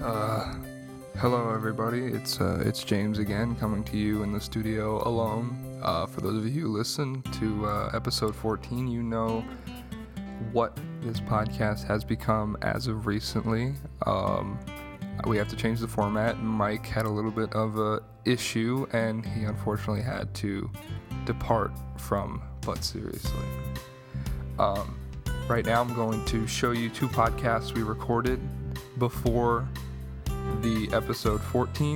Uh, Hello everybody, it's James again, coming to you in the studio alone. For those of you who listen to episode 14, you know what this podcast has become as of recently. We have to change the format. Mike had a little bit of a issue, and he unfortunately had to depart from But Seriously. Right now I'm going to show you two podcasts we recorded before the episode 14.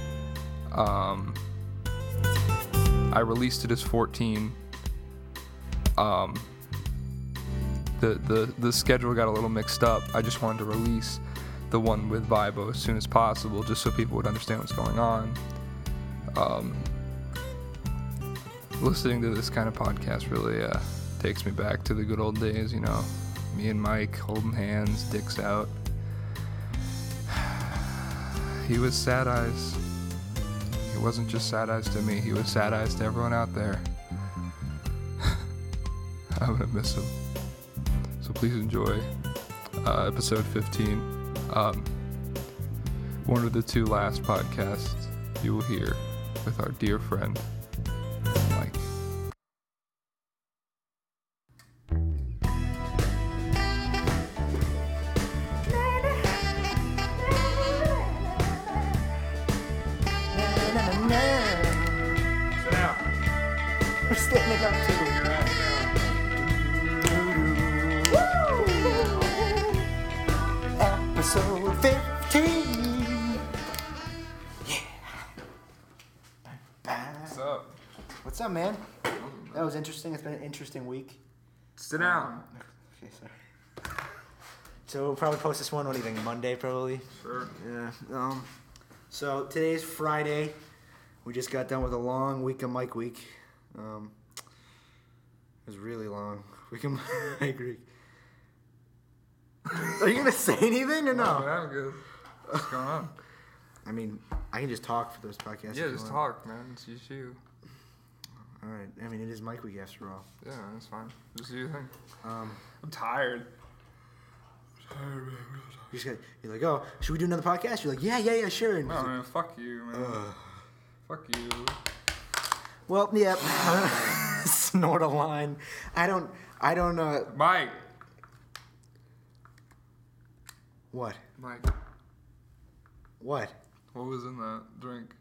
I released it as 14. The schedule got a little mixed up. I just wanted to release the one with Vibo as soon as possible, just so people would understand what's going on. Listening to this kind of podcast really takes me back to the good old days, you know, me and Mike holding hands, dicks out. He was sad eyes. He wasn't just sad eyes to me, he was sad eyes to everyone out there. I'm gonna miss him. So please enjoy episode 15. One of the two last podcasts you will hear with our dear friend, Mike. We're standing up to episode 15. What's up? What's up, man? That was interesting. It's been an interesting week. Sit down. Okay, sorry. So we'll probably post this one on even Monday, probably. Sure. Yeah. So today's Friday. We just got done with a long week of Mike Week. It was really long. Week of Mike Week. Are you gonna say anything or no? I'm good. What's going on? I mean, I can just talk for those podcasts. Yeah, just talk, man. It's just you. All right. I mean, it is Mike Week after all. Yeah, that's fine. Just do your thing. I'm tired. You're like, oh, should we do another podcast? You're like, yeah, sure. And No, man, fuck you, man. Fuck you. well, yeah. Snort a line. I don't. Mike. What? Mike, What? what was in that drink?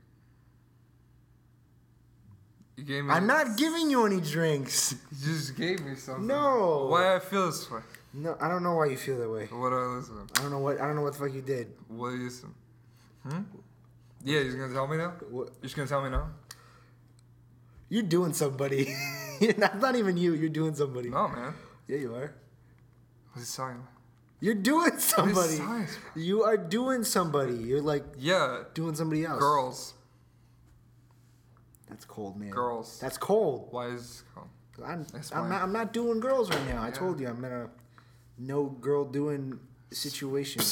You gave me... I'm not giving you any drinks. You just gave me something. No. Why do I feel this way? No, I don't know why you feel that way. What do I listen to? I don't know what the fuck you did. What do you listen? Yeah, you're just gonna tell me now? What? You're just gonna tell me now? You're doing somebody. Not even you. You're doing somebody. No, man. Yeah, you are. What's he talking about? You're doing somebody. science, You are doing somebody. You're like Yeah, doing somebody else. girls. That's cold, man. Girls. That's cold. Why is it called? I'm not doing girls right now. I told you I'm in a no girl doing situation.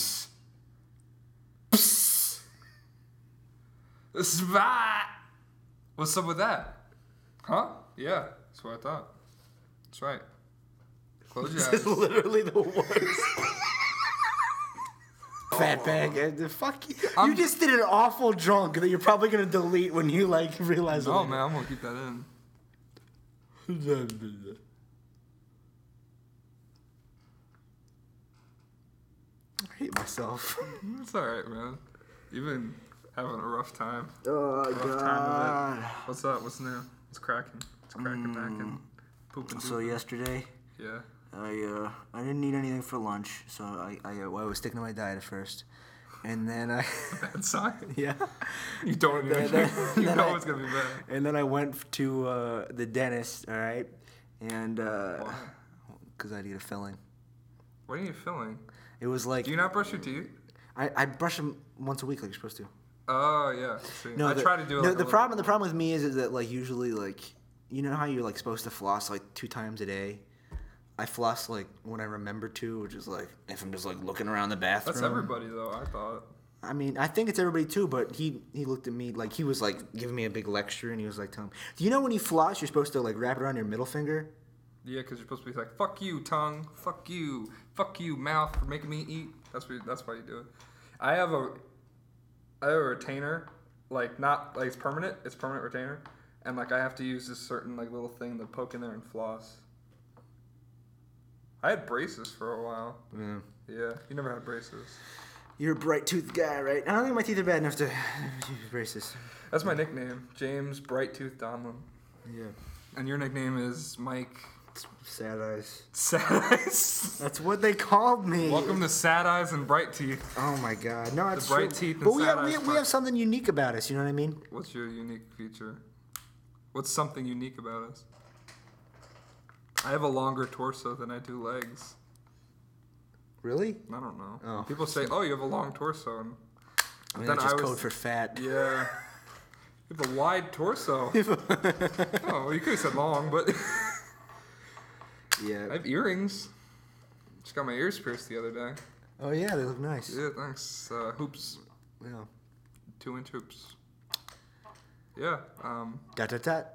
What's up with that? Huh? Yeah, that's what I thought. That's right. Close your This is eyes. literally the worst. Fat bag. The fuck you. You just did an awful drunk that you're probably gonna delete when you like realize it. No, man, I'm gonna keep that in. I hate myself. It's alright, man. You've been having a rough time. Oh Rough god. time of it. What's up? What's new? What's cracking? It's cracking back and pooping. So yesterday, Yeah. I didn't eat anything for lunch, so I was sticking to my diet at first, and then I Bad sign. yeah, You don't even. You then know it's gonna be bad. and then I went to the dentist. All right, and because I need a filling. What are you feeling? It was like Do you not brush your teeth? I brush them once a week like you're supposed to. Oh yeah. See, I the, try to do it. no, like the problem with me is that like usually like you know how you're like supposed to floss like 2 times a day. I floss like when I remember to, which is like if I'm just like looking around the bathroom. That's everybody though. I thought. I mean, I think it's everybody too, but he looked at me like he was like giving me a big lecture, and he was like telling me, "Do you know when you floss, you're supposed to like wrap it around your middle finger?" Yeah, because you're supposed to be like, "Fuck you, tongue. Fuck you, mouth, for making me eat." That's why you do it. I have a retainer, like not like it's permanent retainer, and like I have to use this certain like little thing to poke in there and floss. I had braces for a while. Yeah. Yeah, you never had braces. You're a bright tooth guy, right? I don't think my teeth are bad enough to use braces. That's my nickname, James Bright Tooth Donlin. Yeah. And your nickname is Mike Sad Eyes. Sad Eyes. That's what they called me. Welcome to Sad Eyes and Bright Teeth. Oh my God! No, it's bright true. teeth and But we sad have, eyes we have something unique about us. You know what I mean? What's your unique feature? What's something unique about us? I have a longer torso than I do legs. Really? I don't know. Oh. People say, "Oh, you have a long torso," and I mean, then that's just I was- code for fat. yeah, you have a wide torso. Oh, well, you could have said long, but I Yeah. have earrings. Just got my ears pierced the other day. Oh yeah, they look nice. Yeah, thanks. Hoops, Yeah. 2-inch hoops. Yeah. Dot dot dot.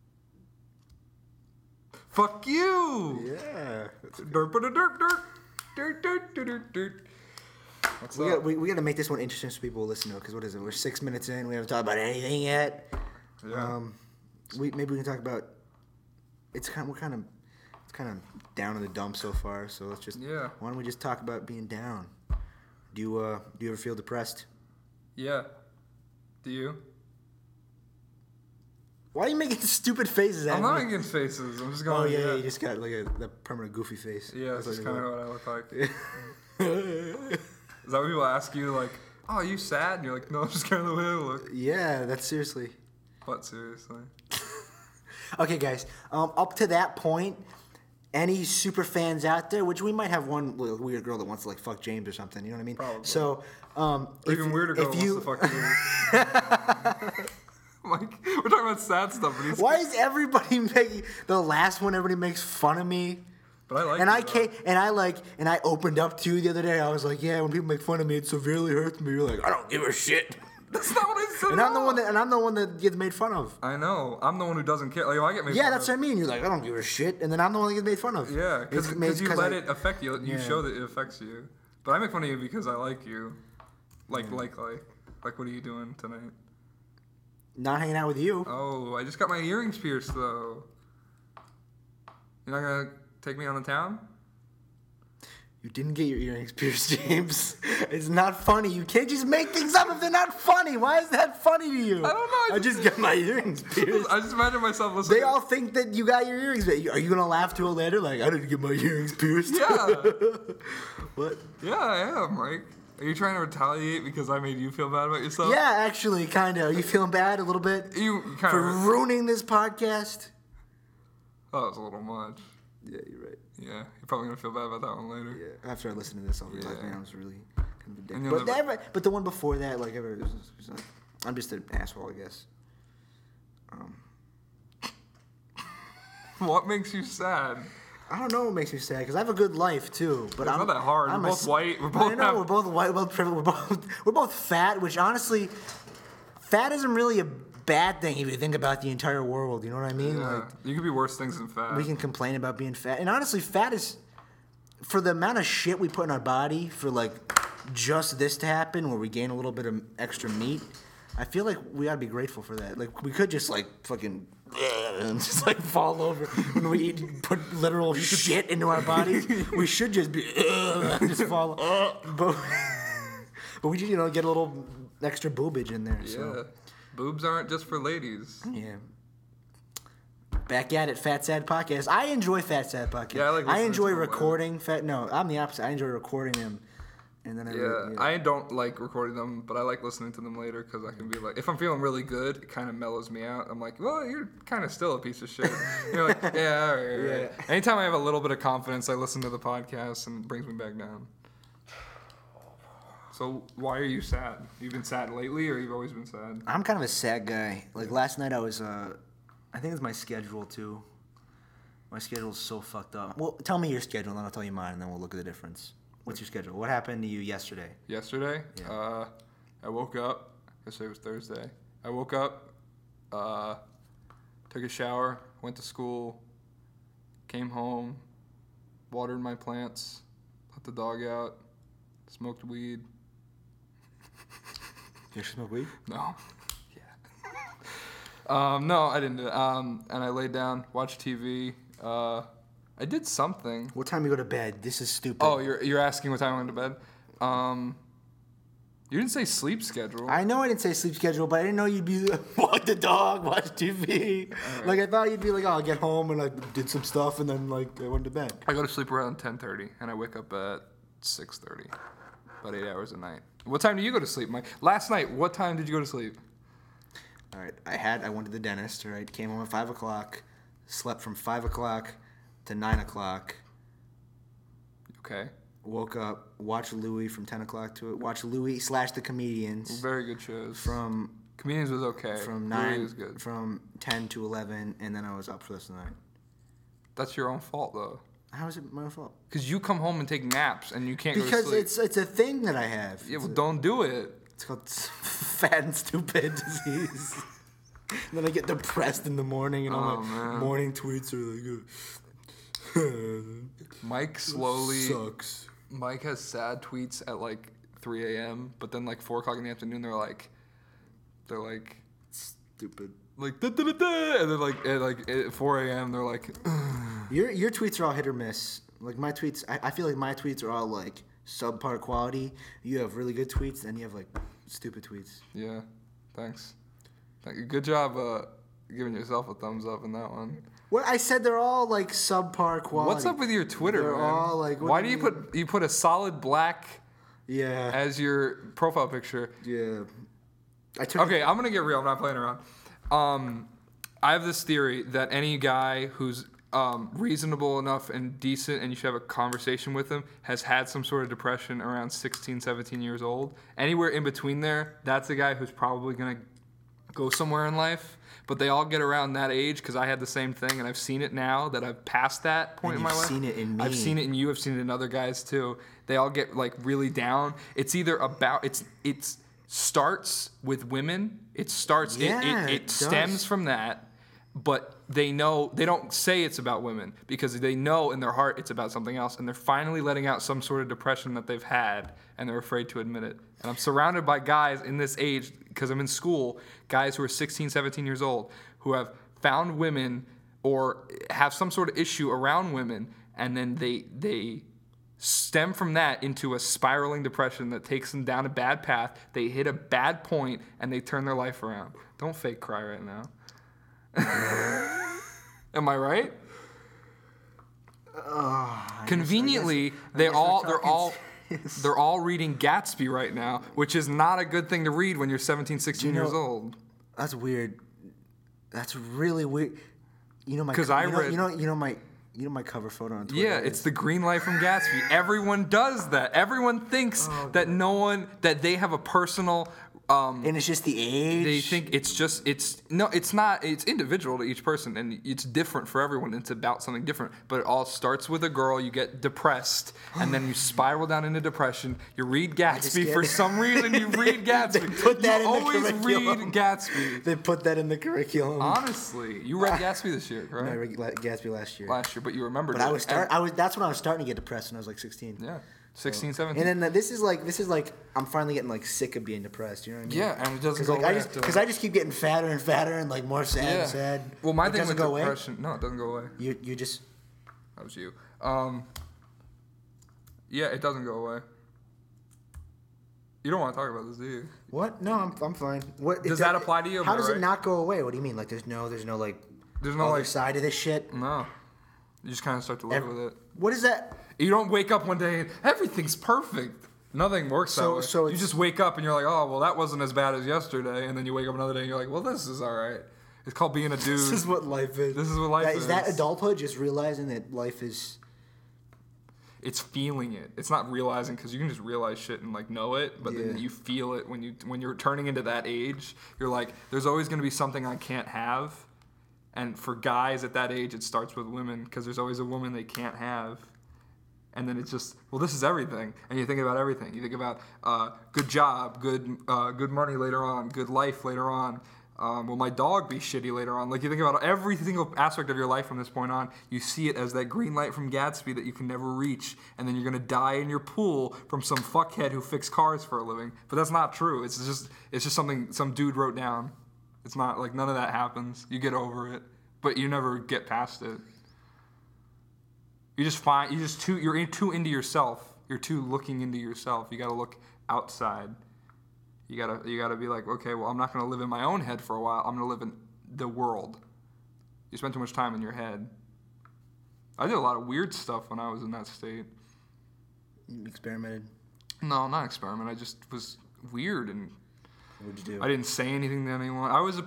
Fuck you. Yeah. Dirt, dirt, dirt, dirt, dirt, dirt, dirt, dirt. What's We up? got to make this one interesting so people will listen to it. Because what is it? We're 6 minutes in. We haven't talked about anything yet. Yeah. Maybe we can talk about. It's kind of down in the dumps so far. So let's just. Yeah. Why don't we just talk about being down? Do you ever feel depressed? Yeah. Do you? Why are you making stupid faces at I'm me? not making faces. I'm just Oh going. yeah, you just got like the permanent goofy face. Yeah, that's That's just what kind you of what I look like. got. Is that what people ask you? Like, oh, are you sad? And you're like, no, I'm just kind of the way I look. Yeah, that's seriously. But seriously. Okay, guys. Up to that point, any super fans out there, which we might have one little weird girl that wants to like fuck James or something. You know what I mean? Probably. So, Or even weirder girl if wants to fuck you. Like, we're talking about sad stuff, but he's. why is everybody making the last one? Everybody makes fun of me. But I like. And you, I though. came, and I opened up to you the other day. I was like, yeah, when people make fun of me, it severely hurts me. You're like, I don't give a shit. That's not what I said. And at I'm the all. one that gets made fun of. I know. I'm the one who doesn't care. Like, if I get made Yeah, fun that's of, what I mean. You're like, I don't give a shit, and then I'm the one that gets made fun of. Yeah, It's because you let I- it affect you. You Yeah. show that it affects you. But I make fun of you because I like you. Like, what are you doing tonight? Not hanging out with you. Oh, I just got my earrings pierced, though. You're not gonna take me on the town? You didn't get your earrings pierced, James. It's not funny. You can't just make things up if they're not funny. Why is that funny to you? I don't know. I just got my earrings pierced. I just imagine myself listening. They all think that you got your earrings pierced. Are you gonna laugh to it later? Like, I didn't get my earrings pierced. Yeah. What? Yeah, I am, Mike. Are you trying to retaliate because I made you feel bad about yourself? Yeah, actually, kind of. Are you feeling bad a little bit You kind for of. ruining this podcast? That was a little much. Yeah, you're right. Yeah, you're probably gonna feel bad about that one later. Yeah. After I listen to this, I'll realize, Yeah. man, I was really kind of a dick. And you'll But, never- but the one before that, like, I'm just an asshole, I guess. What makes you sad? I don't know what makes me sad because I have a good life too. But It's I'm not that hard. I'm We're a both s- white. We're I both know have- we're both white. We're both privileged. We're both fat. Which honestly, fat isn't really a bad thing if you think about the entire world. You know what I mean? Yeah, Like you could be worse things than fat. we can complain about being fat, and honestly, fat is for the amount of shit we put in our body for like just this to happen, where we gain a little bit of extra meat. I feel like we ought to be grateful for that. Like we could just like fucking and just like fall over when we eat, put literal shit into our bodies. We should just be just fall. But we just get a little extra boobage in there. Yeah. So Boobs aren't just for ladies. yeah. Back at it, Fat Sad Podcast. I enjoy Fat Sad Podcast. Yeah, I like listening enjoy to them recording Fat. No, I'm the opposite. I enjoy recording them, and then Yeah, I don't like recording them, but I like listening to them later because I can be like, if I'm feeling really good, it kind of mellows me out. I'm like, well, you're kind of still a piece of shit. You're like, yeah, all right, all right. Yeah. Anytime I have a little bit of confidence, I listen to the podcast and it brings me back down. So why are you sad? You've been sad lately, or you've always been sad? I'm kind of a sad guy. Like last night, I was. I think it's my schedule too. My schedule's so fucked up. Well, tell me your schedule, and then I'll tell you mine, and then we'll look at the difference. What's your schedule? What happened to you yesterday? Yesterday, Yeah. I woke up. Yesterday was Thursday. I woke up, took a shower, went to school, came home, watered my plants, let the dog out, smoked weed, You actually smoke weed? No. No, I didn't do it. And I laid down, watched TV. I did something. What time you go to bed? This is stupid. Oh, you're asking what time I went to bed? You didn't say sleep schedule. I know I didn't say sleep schedule, but I didn't know you'd be walk the dog, watch TV. Right. Like I thought you'd be like, oh, I'll get home and I did some stuff and then like I went to bed. I go to sleep around 10:30 and I wake up at 6:30. About 8 hours a night. What time do you go to sleep, Mike? Last night, what time did you go to sleep? All right, I went to the dentist. Right, came home at 5 o'clock, slept from 5 o'clock to 9 o'clock. Okay. Woke up, watched Louis from 10 o'clock to watch Louis / The Comedians Very good shows. from Comedians was okay. from Louis 9 was good. from 10 to 11, and then I was up for this night. That's your own fault though. How is it my fault? Because you come home and take naps and you can't go to Because sleep. it's a thing that I have. Yeah, well, don't do it. It's called fat and stupid disease. And then I get depressed in the morning, and all my man. morning tweets are like, Mike slowly. sucks. Mike has sad tweets at like 3 a.m. But then like 4 o'clock in the afternoon, they're like Stupid. da, da, da, da, and then like at 4 a.m. they're like. Your tweets are all hit or miss. Like my tweets, I feel like my tweets are all like subpar quality. You have really good tweets, and you have like stupid tweets. Yeah, thanks. Good job giving yourself a thumbs up in that one. Well, I said they're all like subpar quality. What's up with your Twitter, They're man? all like. Why do you put a solid black Yeah. as your profile picture? Yeah. I took. Okay, I'm gonna get real. I'm not playing around. I have this theory that any guy who's reasonable enough and decent and you should have a conversation with him has had some sort of depression around 16, 17 years old. Anywhere in between there, that's a guy who's probably going to go somewhere in life. But they all get around that age because I had the same thing and I've seen it now that I've passed that point in my life. You've seen it in me. I've seen it in you. I've seen it in other guys too. They all get like really down. It's either about, it starts with women. It starts, Yeah, it it stems does. from that. But they know, they don't say it's about women because they know in their heart it's about something else. And they're finally letting out some sort of depression that they've had and they're afraid to admit it. And I'm surrounded by guys in this age, because I'm in school, guys who are 16, 17 years old, who have found women or have some sort of issue around women. And then they stem from that into a spiraling depression that takes them down a bad path. They hit a bad point and they turn their life around. Don't fake cry right now. Am I right? Conveniently, they're all reading Gatsby right now, which is not a good thing to read when you're 17, 16 years old. That's weird. That's really weird. You know my. 'Cause I read- You know my cover photo on Twitter. Yeah, it's the green light from Gatsby. Everyone does that. Everyone thinks that they have a personal. And it's just the age. They think it's not. It's individual to each person, and it's different for everyone. It's about something different. But it all starts with a girl. You get depressed, and then you spiral down into depression. You read Gatsby for some reason. You read Gatsby. They put that you in the always curriculum. read Gatsby. They put that in the curriculum. Honestly, you read Gatsby this year, No, I right? read Gatsby last year. Last year, but you remembered. But it. that's when I was starting to get depressed when I was like 16. Yeah, 16, 17. And then this is like I'm finally getting like sick of being depressed. You know what I mean? Yeah, and it doesn't go Like away. because I just keep getting fatter and fatter and like more sad and sad. Well, my It thing doesn't with go away. depression. No, it doesn't go away. You just That was you. Yeah, it doesn't go away. You don't want to talk about this, do you? what? No, I'm fine. What Does that apply to you? How Am I does it right? not go away? What do you mean? Like there's no like There's no other like. side of this shit. No. You just kind of start to live with it. What is that? You don't wake up one day and everything's perfect. Nothing works that way. So you just wake up and you're like, oh, well, that wasn't as bad as yesterday. And then you wake up another day and you're like, well, this is all right. It's called being a dude. This is what life is. This is what life Is that is. adulthood? Just realizing that life is. It's feeling it. It's not realizing, because you can just realize shit and like know it, but then Yeah. you feel it when you're turning into that age. You're like, there's always going to be something I can't have. And for guys at that age, it starts with women, because there's always a woman they can't have. And then it's just, well, this is everything. And you think about everything. You think about good job, good money later on, good life later on, Will my dog be shitty later on? Like, you think about every single aspect of your life from this point on, you see it as that green light from Gatsby that you can never reach, and then you're gonna die in your pool from some fuckhead who fixed cars for a living. But that's not true. It's just something some dude wrote down. It's not like none of that happens. You get over it, but you never get past it. You're too into yourself. You're too looking into yourself. You gotta look outside. You gotta be like, okay, well, I'm not gonna live in my own head for a while. I'm gonna live in the world. You spend too much time in your head. I did a lot of weird stuff when I was in that state. You experimented? No, not experiment. I just was weird and. What'd you do? I didn't say anything to anyone. I was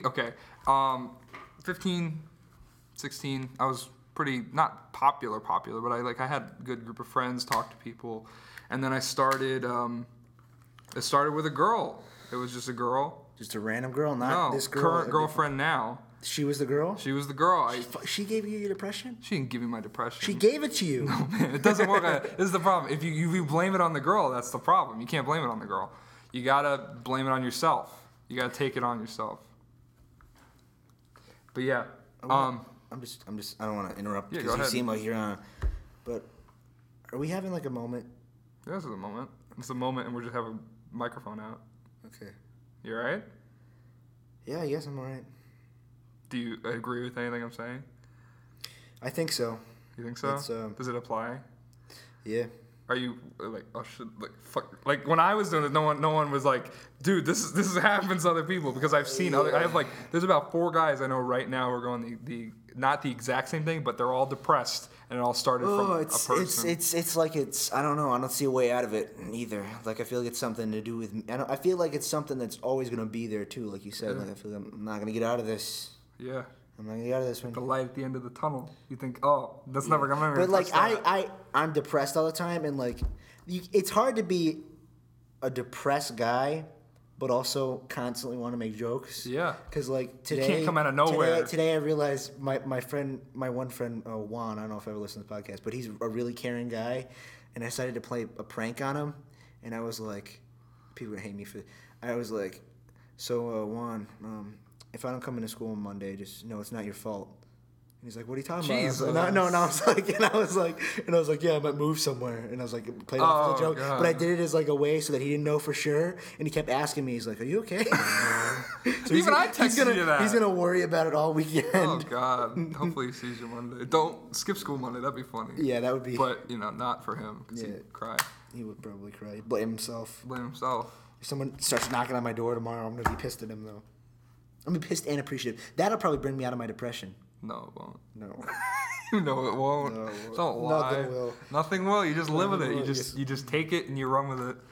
15, 16. I was pretty not popular, but I had a good group of friends, talked to people, and then I started. It started with a girl. It was just a girl. Just a random girl, not this girl. Current girlfriend now. She was the girl? She was the girl. She gave you your depression? She didn't give me my depression. She gave it to you. No, man, it doesn't work. This is the problem. If you blame it on the girl, that's the problem. You can't blame it on the girl. You gotta blame it on yourself. You gotta take it on yourself. But yeah, I'm just. I don't want to interrupt Yeah, because go you ahead. seem like you're on. But are we having like a moment? This is a moment. It's a moment, and we just have a microphone out. Okay. You alright? Yeah, I guess I'm alright. Do you agree with anything I'm saying? I think so. You think so? It's, Does it apply? Yeah. Are you like, oh shit, like fuck, like when I was doing it, no one was like, dude, this happens to other people, because I've seen other. I have like, there's about 4 guys I know right now who are going the not the exact same thing, but they're all depressed, and it all started from a person. It's like I don't know. I don't see a way out of it either. Like I feel like it's something to do with. I feel like it's something that's always gonna be there too. Like you said, Yeah. like I feel like I'm not gonna get out of this. Yeah. I'm not gonna get out of this one. The light at the end of the tunnel. You think, oh, that's never gonna. But like I'm depressed all the time, and like it's hard to be a depressed guy, but also constantly want to make jokes. Yeah. Because like today, can't come out of nowhere. Today I realized my one friend Juan. I don't know if I ever listened to the podcast, but he's a really caring guy, and I decided to play a prank on him, and I was like, people are gonna hate me for. I was like, so Juan, if I don't come into school on Monday, just know it's not your fault. And he's like, what are you talking about? I was like, no. I was like, yeah, I might move somewhere. And I was like, played it off as a joke. God. But I did it as like a way so that he didn't know for sure. And he kept asking me, he's like, are you okay? So Even I texted you that. He's going to worry about it all weekend. Oh God! Hopefully he sees you Monday. Don't skip school Monday. That'd be funny. Yeah, that would be. But not for him, because Yeah. he'd cry, He would probably cry. He'd blame himself. blame himself. If someone starts knocking on my door tomorrow, I'm going to be pissed at him, though. I'm going to be pissed and appreciative. That'll probably bring me out of my depression. No, it won't. No. You know it won't. No, Don't lie. nothing will. Nothing will. You just live with it. Nothing You will. just you just take it and you run with it.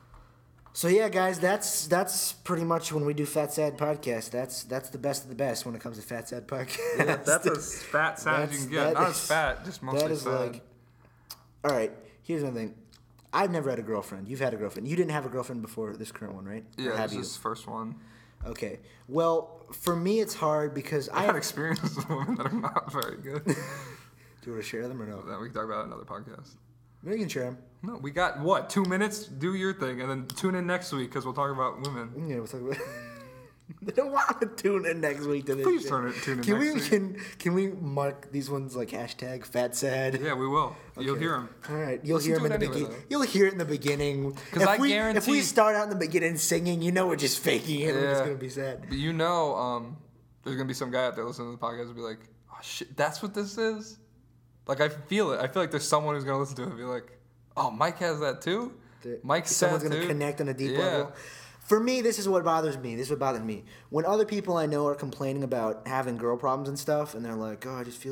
So yeah, guys, that's pretty much when we do Fat Sad podcast. That's the best of the best when it comes to Fat Sad podcast. Yeah, that's as fat sad as you can get. Not as fat, just mostly that is sad. like. All right, here's another thing. I've never had a girlfriend. You've had a girlfriend. You didn't have a girlfriend before this current one, right? Or Yeah, have this you? is the first one. Okay. Well, for me, it's hard because I've had experiences with women that are not very good. Do you want to share them or no? That we can talk about in another podcast. We can share them. No, we got what? 2 minutes? Do your thing, and then tune in next week because we'll talk about women. Yeah, we'll talk about. They don't want to tune in next week to this. Please shit. tune in Can next we week. can we mark these ones like hashtag Fat Sad? Yeah, we will. You'll Okay. hear them. All right, you'll Listen hear to them in it the anyway, beginning. though. You'll hear it in the beginning. 'Cause I if we guarantee- start out in the beginning singing, you know we're just faking it. We're just Yeah. gonna be sad. But there's gonna be some guy out there listening to the podcast and be like, "Oh shit, that's what this is." Like I feel it. I feel like there's someone who's gonna listen to it and be like, "Oh, Mike has that too." Mike's Someone's sad gonna too. connect on a deep Yeah. level. For me, this is what bothers me. This is what bothers me. When other people I know are complaining about having girl problems and stuff, and they're like, "Oh, I feel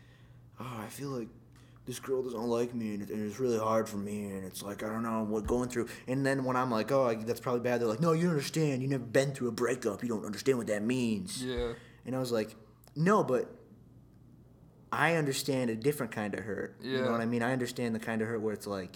like this girl doesn't like me, and it's really hard for me, and it's like I don't know what going through." And then when I'm like, "Oh, that's probably bad," they're like, "No, you don't understand. You never been through a breakup. You don't understand what that means." Yeah. And I was like, "No, but I understand a different kind of hurt. You Yeah. know what I mean? I understand the kind of hurt where it's like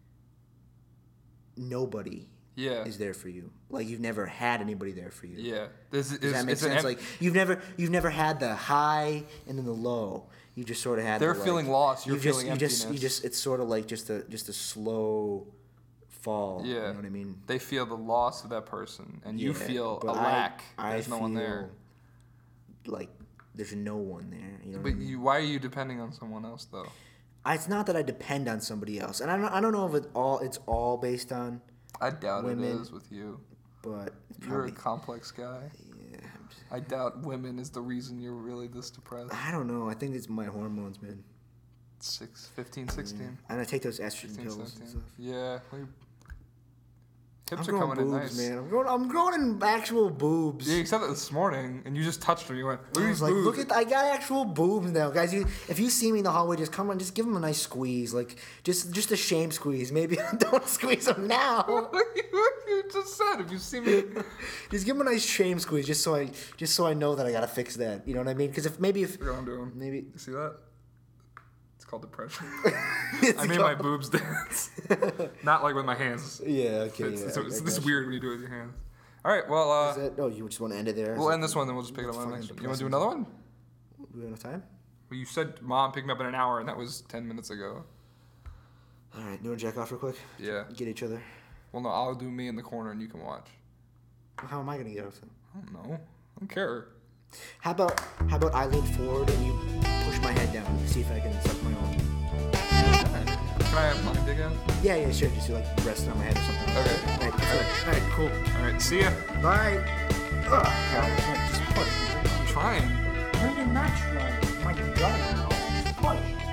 nobody." Yeah. Is there for you. Like you've never had anybody there for you. Yeah. Does that make sense? Like you've never had the high and then the low. You just sort of had. They're the, like, feeling lost. You're you just, feeling you just emptiness. it's sort of like just a slow fall. Yeah. You know what I mean? They feel the loss of that person, and you Yeah, feel a but lack. I There's no one there. feel like there's no one there. You know what But I mean? why are you depending on someone else though? It's not that I depend on somebody else, and I don't know if it's all based on, I doubt Women. it is with you. but it's You're a probably, complex guy. yeah. I doubt women is the reason you're really this depressed. I don't know. I think it's my hormones, man. 15, 16. And I take those estrogen 15, pills 17. and stuff. Yeah. Well, your hips I'm are growing coming in boobs, nice. man. I'm growing in actual boobs. Yeah, you said that this morning, and you just touched them. You went, look at I these was like, boobs. I got actual boobs now, guys. If you see me in the hallway, just come on, just give them a nice squeeze, like just a shame squeeze. Maybe don't squeeze them now. You just said, if you see me. Just give them a nice shame squeeze, just so I know that I gotta fix that. You know what I mean? Because if Look what I'm doing. maybe You see that? It's called depression. It's I made my boobs dance. Not like with my hands. yeah, okay. It's I this got is you. weird when you do it with your hands. All right, well, Is that, oh, you just want to end it there? we'll end this one, then we'll just pick it up That's on the next fucking one. You want to do depressing. another one? Do we have enough time? Well, you said Mom pick me up in an hour, and that was 10 minutes ago. All right, you want to jack off real quick? Yeah. Get each other. Well, no, I'll do me in the corner, and you can watch. How am I gonna get off them? I don't know. I don't care. How about I lean forward and you push my head down and see if I can suck my own. Can I have mine dig out? Yeah, sure. Just like resting on my head or something. Okay. All right, cool. All right, see ya. Bye. God, I can't just push. I'm trying. No, you're not trying. My God, just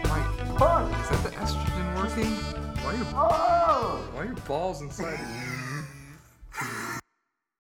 push. Is that the estrogen working? Why are your balls inside of you?